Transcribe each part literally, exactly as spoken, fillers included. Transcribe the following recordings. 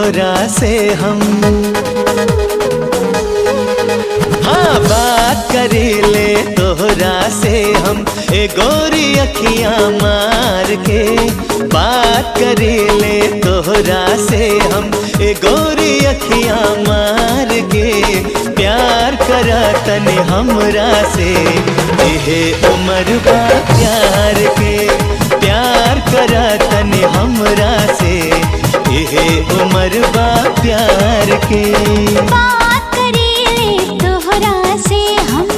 तोहरा से हम। हाँ बात करीले तोहरा से हम, ए गोरी अखियां मार के। बात करीले तोहरा से हम, ए गोरी अखियां मार के। प्यार करा तने हमरा से, एहे उम्र बा प्यार के। प्यार करा तने हमरा से, एहे उम्र बा प्यार के। बात करीले तोहरा से हम,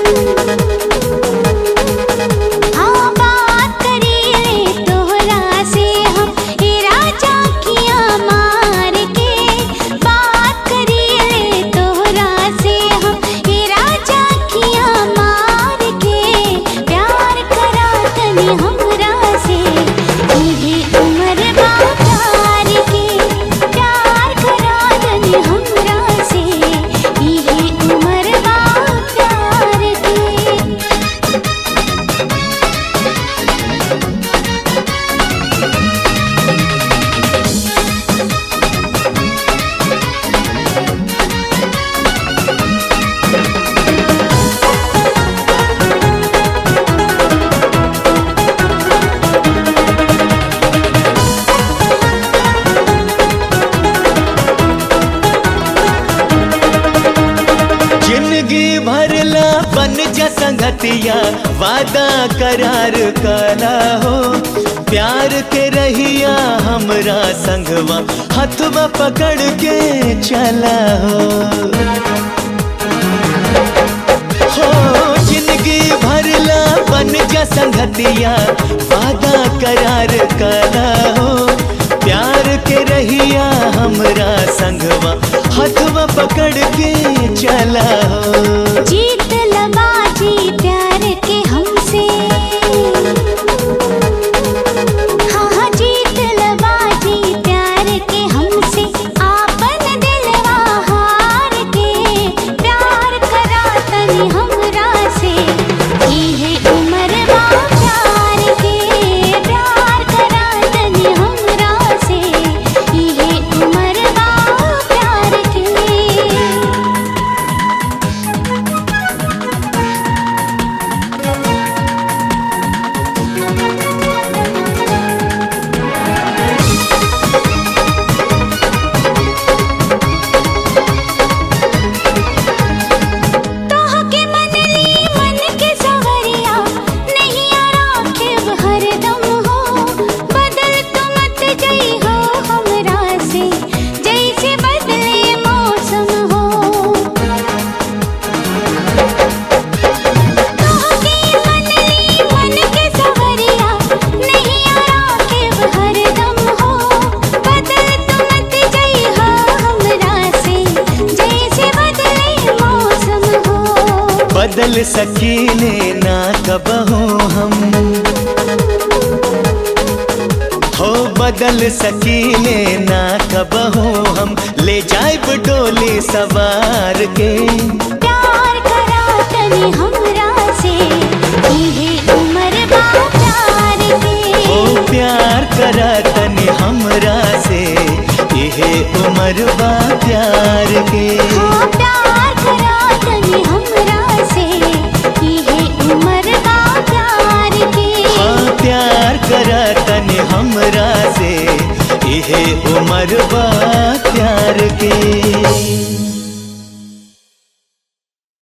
हाँ बात करीले तोहरा से हम, ए राजा अखियां मार के। बात करीले तोहरा से हम, ए राजा अखियां मार के। प्यार करा तने हमरा से, एहे उम्र बा प्यार के। प्यार करा तने हमरा से, एहे उम्र बा प्यार के। जिंदगी भरला बन जा संगतिया, वादा करार कला हो। प्यार के रहिया हमरा संगवा, हथवा पकड़ के चला हो। हो जिंदगी भरला बन जा संगतिया, वादा करार कला हो। प्यार के रहिया हमरा संगवा, हथवा पकड़ के चला हो। जीत लबाजी प्यार के हमसे, हाँ हाँ जीत लबाजी प्यार के हमसे। आपन दिलवा हार के, प्यार करा तनी हमरा से, एहे उम्र बा प्यार के। प्यार करा तनी हमरा से, एहे उम्र बा प्यार के। तोहके मनली मन के सवरिया, नहीं राखिब हरदम हो। बदल तू मत जई हो हमरा से, जैसे बदले मौसम हो। तोहके मनली मन के सवरिया, नहीं राखिब हरदम हो। बदल तू मत जई हो हमरा से, जैसे बदले मौसम हो। बदल सकीले ना कबहू हम, हो बदल सकीले ना कबहू हम। ले जाइब डोली सवार के। प्यार करा तनी हमरा से, एहे उम्र बा प्यार के। ओ प्यार करा तने हमरा से, एहे उम्र बा प्यार के। हाँ प्यार करा तनी हमरा से, एहे उम्र बा प्यार के। हाँ प्यार करा तने हमरा से, एहे उम्र बा